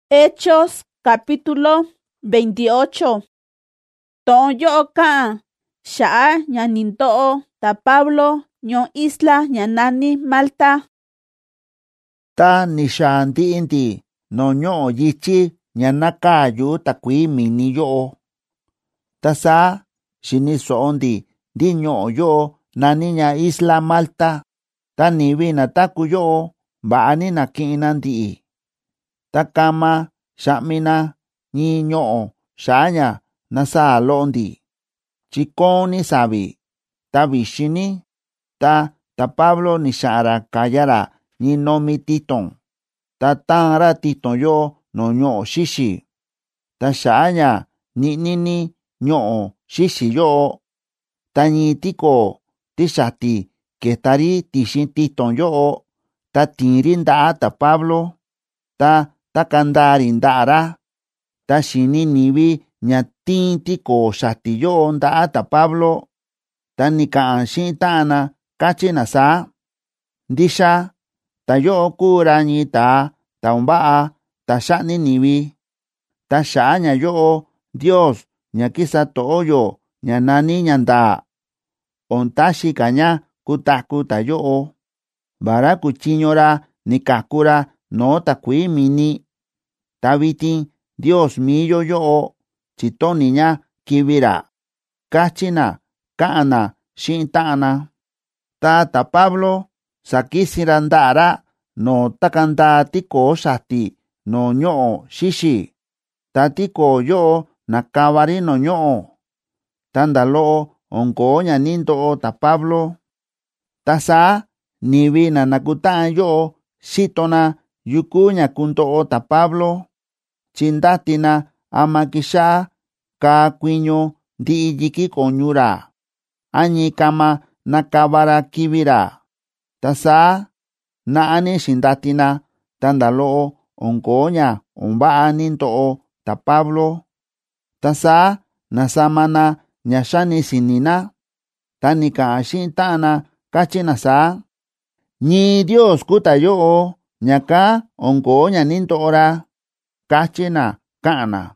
Hechos capítulo 28. Ton yo ka sha'a ñaninto'o ta Pablo ño isla ñanani Malta. Ta nishanti inti no nyo yichi ñanakayu takui mini yo. Ta sa shinisondi di nyo yo naniña isla Malta. Ta niwi na taku yo baani na kinandi. Ta kama shamina ni nyo shanya nasa londi. Chikoni sabi. Ta vishini. Ta Pablo ni shara kayara ni nomi titon. Ta tanra titon yo no nyo shishi. Ta shanya ni nyo shishi yo. Ta ni tiko tishati ketari tishin titon yo. Ta tirinda ta Pablo. Ta kandari ndara. Ta shini niwi ñatin tiko shati yo nda ta Pablo. Ta nikaan shintana kachina sa. Ndisha ta yo kura ni ta umbaa ta shani niwi. Ta shanya yo Dios ñakisa toyo ñanani ñanda. Ontashi kanya kutaku ta yo. Bara kuchiñora nikakura no ta kui mini. Ta vitin Dios miyo yo chitoniña kibira. Kachina kaana shintana. Ta Pablo sakisira ndara no takanda tiko shati no nyo shishi. Ta tiko yo nakawari no nyo. Tandalo onko ñanindo ta Pablo. Ta sa niwi na nakutaan yo shitona yuku ñakunto ta Pablo. Chindatina amakisha ka kuiño di yiki konyura. Añi kama nakabara kibira. Tasa naani shindatina tandalo onkoña umbaa ninto ta Pablo. Tasa nasamana ñashani sinina. Tanika shintana kachina sa. Ni Dios kuta yo ñaka onkoña ninto ora. Kachina kaana.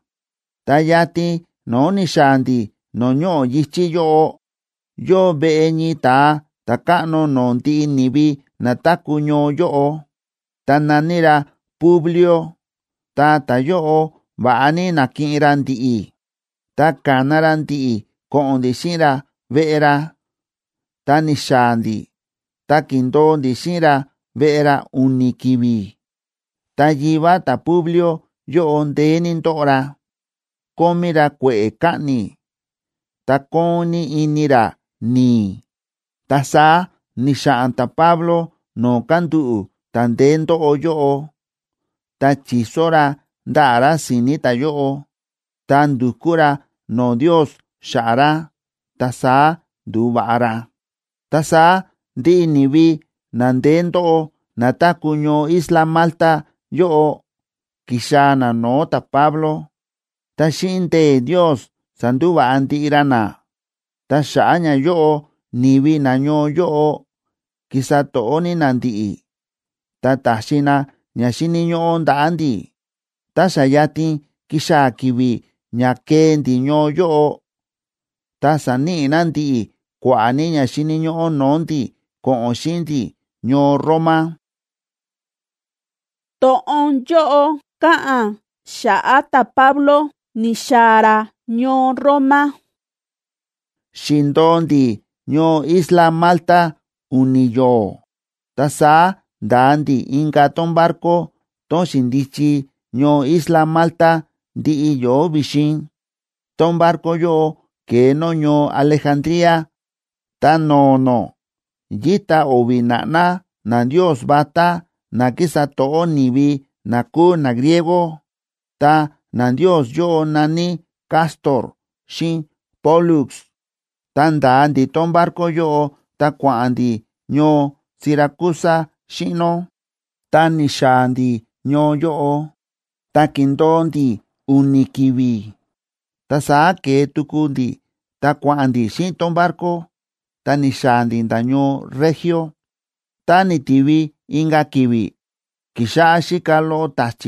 Tayati no nishandi no nyo yichi yo. Yo beñi ta kano no ti nibi na takuño yo. Tananira Publio. Ta yo baani na kinrandi. Ta kanarandi koondishira vera. Ta nishandi. Ta kindo dishira vera unikibi. Ta yiva ta Publio yo ondeni ndora. Komira kwe kani. Ta koni inira ni. Ta sa nishanta Pablo no kandu tandendo o yo. Ta chisora ndara sinita yo. Ta ndukura no Dios shara. Ta sa dubara. Ta sa di nibi nandendo natakuño isla Malta yo. Kishana no ta Pablo. Ta shinte Dios sanduba anti irana. Ta shanya yo niwi nanyo yo. Kisato oni nandi. Ta tashina nyashini nyo onda andi. Ta shayati kisha kiwi nyakendi nyo yo. Ta sani nandi kwani nyashini nyo nondi ko oshindi nyo Roma. Toon yo kaan sha'a ta Pablo ni shara nyo Roma. Shindondi nyo isla Malta uniyo. Ta sa dandi inga ton barco ton shindichi nyo isla Malta di yo bishin. Ton barco yo que no nyo Alejandría. Ta no. Yita obinana na Dios bata na kisa to nibi na ku na griego. Ta na Dios yo nani Castor shin Pollux. Tanda andi ton barco yo ta kwandi nyo Siracusa shino. Ta nishandi nyo yo. Ta kindondi unikibi. Ta sa ke tukundi ta kwandi shin ton barco. Ta nishandi ndanyo Regio. Ta nitibi inga kibi. Kisha shikalo tachi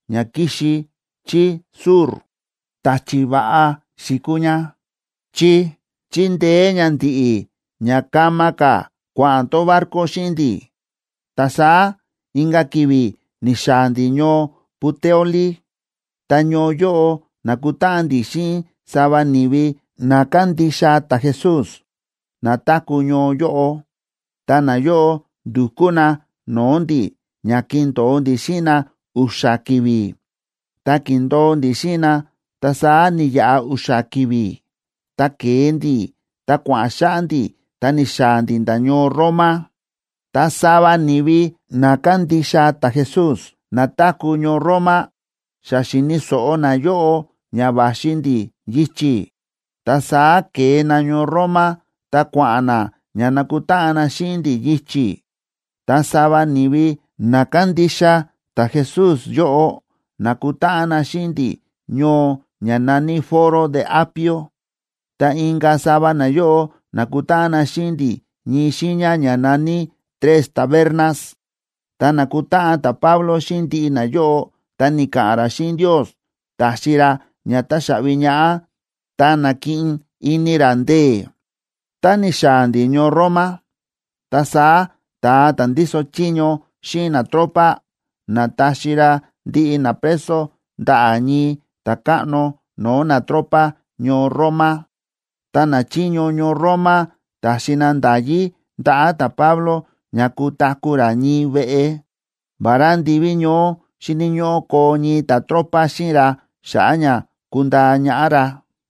ña kixi chi sur tachi va'a xikuña chi chindee ña ndi'i ña kama ka kua'anto barco xi'in-ndi. Ta saa inga kivi nixaa-ndi ñuu Puteoli. Ta ñuu yo'o nakuta'an-ndi xi'in sava nivi na kandixa ta Jesus na taku ñuu yo'o. Ta na yo'o ndukuna nuu-ndi ña kindoo-ndi xi'na uxa kivi. Ta kindoo-ndi xi'na ta saa ni ya'a uxa kivi. Ta kee-ndi ta kua'an xa'a-ndi ta nixaa-ndi nda ñuu Roma. Ta sava nivi na kandixa ta Jesus na taku ñuu Roma xa xiniso'o na yo'o ña vaxi-ndi yichi. Ta saa kee na ñuu Roma ta kua'an na ña nakuta'an na xi'in-ndi yichi. Ta sava nivi na kandixa ta Jesus yo'o nakuta'an na xi'in-ndi ñuu ña nani Foro de Apio. Ta inga sava na yo'o nakuta'an na xi'in-ndi ñi xiña ña nani Tres Tabernas. Ta nakuta'an ta Pablo xi'in ndi'i na yo'o ta nika'an ra xi'in Dios taxi ra ña taxa'vi ña'a ta naki'in ini ra ndee. Ta nixaa-ndi ñuu Roma. Ta saa taa ta ndiso tyiñu xi'in na tropa na taxi ra ndi'i na preso nda'a ñi taka'nu nuu na tropa ñuu Roma. Ta na tyiñu ñuu Roma taxi na ndayi nda'a ta Pablo ña kutaku ra ñi ve'e. Vara ndivi ñuu xiniñu'u koo ñi ta tropa xi'in ra xa'a ña kundaa ña'a ra.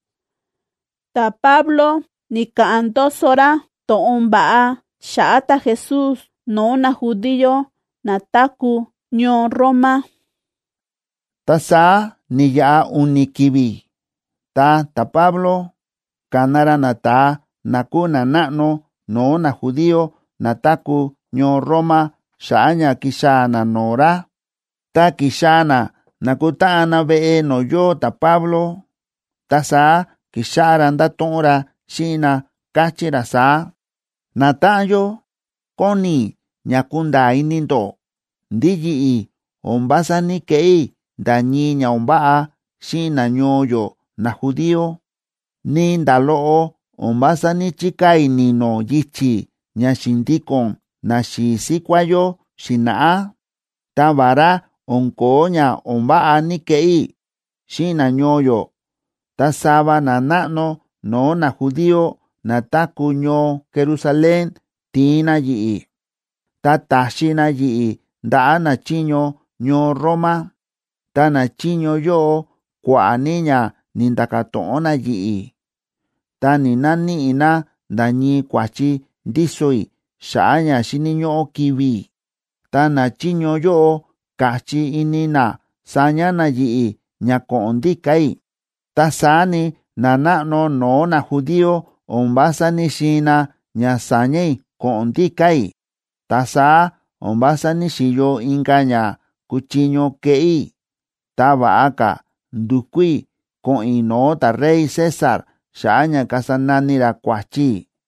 Ta Pablo nika'an ndoso ra to'on va'a xa'a ta Jesus nuu na judío na taku ñuu Roma. Ta saa ni ya'a uni kivi. Ta Pablo kana ra na taa na kuu na na'nu nuu na judío na taku ñuu Roma xa'a ña kixaa na nuu ra. Ta kixaa na nakuta'an na ve'e nuu yoo ta Pablo. Ta saa kixaa ra ndatu'un ra xi'in na kachi ra saa: Nata'an yo, koni ña kundaa ini-ndo ndi yi'i ombasani ke'i nda ñi ña umba'a xi'in na ñuu yo na judío, ni nda lo'o ombasani chika ini-no yichi ña xindikon na xisiku'a yo xina'a. Ta vara onkoo ña umba'a ni ke'i xi'in na ñuu yo. Ta sava na na'nu nuu na judío na taku ñuu Jerusalén tiin na yi'i. Ta taxi na yi'i nda'a na tyiñu ñuu Roma. Ta na tyiñu yo'o kua'a ni ña ni ndakatu'un na yi'i. Ta ni nani'i na nda ñi kuachi ndisoi xa'a ña xiniñu'u kivi. Ta na tyiñu yo'o kachi ini na saña na yi'i ña ko'on ndikai. Ta saani na na'nu nuu na judío ombasani xiina ña sañai ko'on ndikai. Ta saa ombasani xiyo inka ña kutyiñu ke'i. Ta va'a ka ndukui ko'in nuu ta rey César xa'a ña kasanani ra kuachi.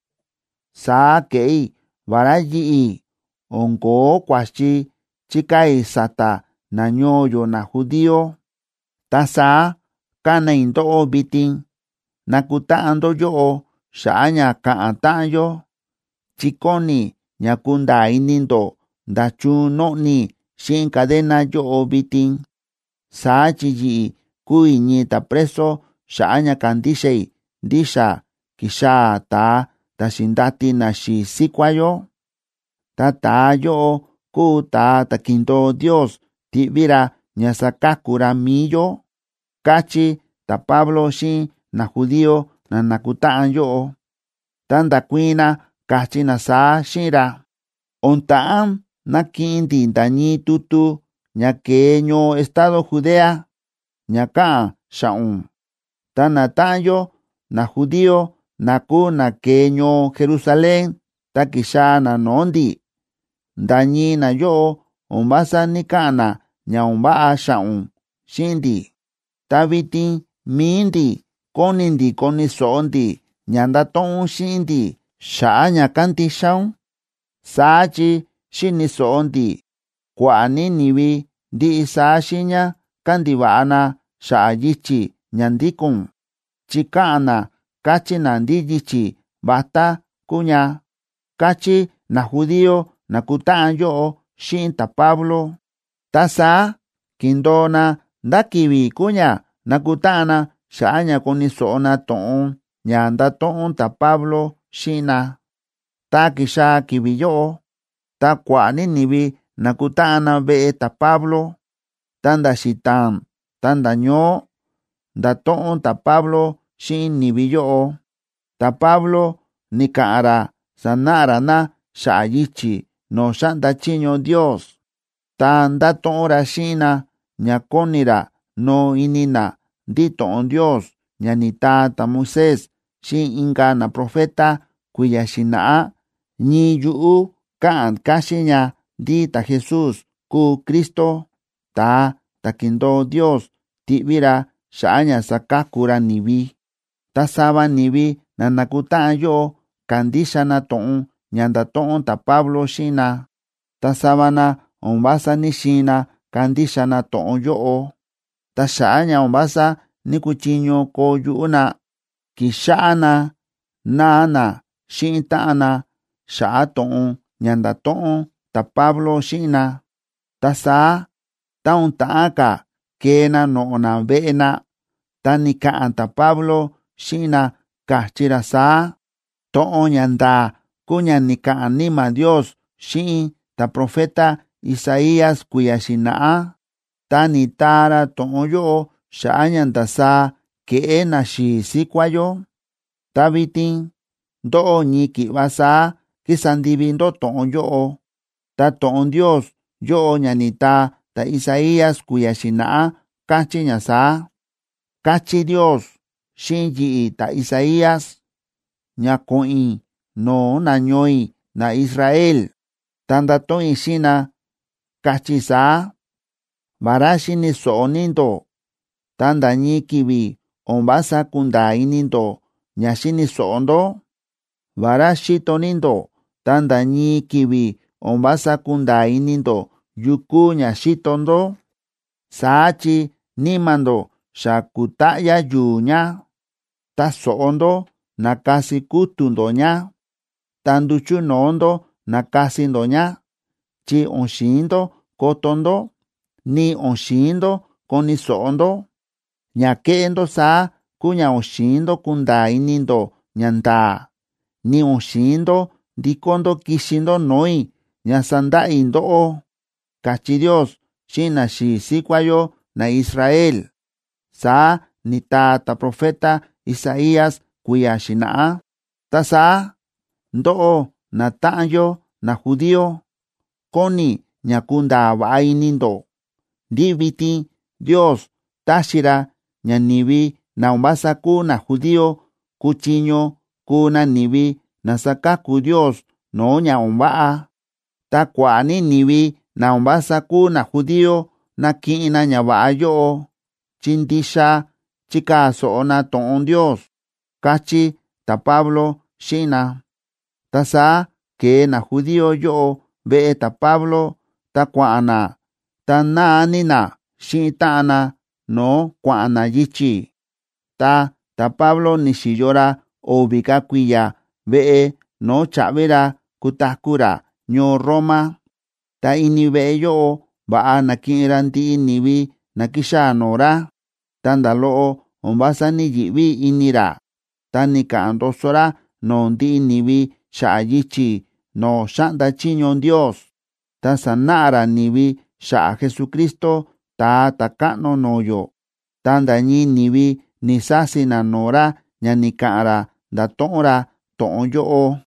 Saa ke'i vara yi'i onkoo kuachi chikai sata na ñuu yo na judío. Ta saa kanai ndo'o vitin nakuta'an ndo yo'o xa'a ña ka'an ta'an yo. Chikoni ña kundaa ini-ndo ndachun nu'ni xi'in cadena yo'o vitin. Saa chi yi'i kui ñi ta preso xa'a ña kandixai ndixa kixaa taa ta xindati na xisiku'a yo. Ta taa yo'o kuu taa ta kindoo Dios ti'vi ra ña sakaku ra mii yo, kachi ta Pablo xi'in na judío na nakuta'an yo'o. Ta ndakuiin na kachi na saa xi'in ra: Onta'an naki'in-ndi nda ñi tutu ña kee ñuu estado Judea ña ka'an xa'un. Ta nata'an yo na judío na kuu na kee ñuu Jerusalén ta kixaa na nuu-ndi. Nda ñi na yo'o ombasani ka'an na ña umba'a xa'un xi'in-ndi. Ta vitin mii-ndi koni-ndi koniso'o-ndi ña ndatu'un xi'in-ndi xa'a ña kandixaun. Saa chi xiniso'o-ndi kua'a ni nivi ndi'i saa xiña kandiva'ana xa'a yichi ñandikun chika'ana kachina ndi yichi bata kuña kachi na judío na kuta'an yo'o xi'in ta Pablo tasa kindona ndakivi kuña na kuta'ana xa'a ña kuniso'ona to'on ña ndato'on ta Pablo xi'ina ta kixa kivi yo'o ta kua'a ni nivi na kuta'ana ve'e ta Pablo tanda xitan tanda ñoo ndato'on ta Pablo xi'in nivi yo'o ta Pablo nika'ara sana'ra na xa'a yichi no xa'nda tyiño Dios ta ndato'onra xi'ina ña konira no inina ndi to'on Dios ña ni taa ta Moisés xi'in inka na profeta kuiya xina'a ñi yu'u ka'an kaxiña ndi ta Jesús kuu Kristo ta kindoo Dios ti'vira xa'a ña sakakura nivi ta sava nivi na nakuta'an yo'o kandixana to'on ña ndato'on ta Pablo xi'ina ta savana onvasa nixina kandixana to'on yo'o ta xa'a ña onvasa ni kutyiño koo yu'una kixa'ana naana xi'in ta'ana xa'a to'on ña ndato'on ta Pablo xi'ina ta saa taun ta'anka keena no'ona ve'ena ta nika'an ta Pablo xi'ina kachira saa to'on ña ndaa kuña nika'an nima Dios xi'in ta profeta Isaías kuiya xina'a ta ni taara to'on yo'o xa'a ña ndasaa ke'e na xii sikuayo ta vitin ndo'o ñi ki'va saa kisandivi ndo to'on yo'o ta to'on Dios yo'o ña ni taa ta Isaías kuiya xina'a kachi ña saa kachi Dios xi'in yi'i ta Isaías ña ko'in noo na ño'i na Israel ta ndato'in xi'na kachi saa vara xiniso'o nindo ta nda ñi kivi onvasa kundaa inindo ña xiniso'ondo vara xito nindo ta nda ñi kivi onvasa kundaa inindo yuku ña xitondo saa chi nimando xa kuta'ya yuuña ta so'ondo nakasi kutundoña ta ndutyunoondo nakasindoña chi onxiindo kotondo ni onxiindo koniso'ondo ña ke'endo saa kuña onxiindo kundaa inindo ña ndaa ni onxiindo ndikondo kixindo noi ña sanda'i ndo'o kachi Dios xi'in na xii sikuayo na Israel saa ni taa ta profeta Isaías kuiya xina'a ta saa ndo'o na ta'anyo na judío koni ña kundaa va'a inindo ndi vitin Dios taxira ña nivi na onvasa kuu na judío kutyiño kuu na nivi na sakaku Dios noo ña onva'a ta kua'a ni nivi na onvasa kuu na judío naki'ina ña va'a yo'o chi ndixa chikaa so'ona to'on Dios kachi ta Pablo xi'ina ta saa kee na judío yo'o ve'e ta Pablo ta kua'ana ta naanina xi'in ta'ana noo kua'ana yichi ta Pablo ni xiyora ovi ka kuiya ve'e noo cha'vira kutakura ñuu Roma ta ini ve'e yo'o va'a naki'inra ndi'i nivi nakixaa noora ta nda lo'o onvasa ni yi'vi inira ta ni ka'an ndosora noo ndi'i nivi xa'a yichi noo xa'nda tyiño Dios ta sana'ra nivi xa'a Jesucristo taa taka'nu nooyo ta nda ñi nivi ni sasina noora ña ni ka'anra ndato'onra to'on yo'o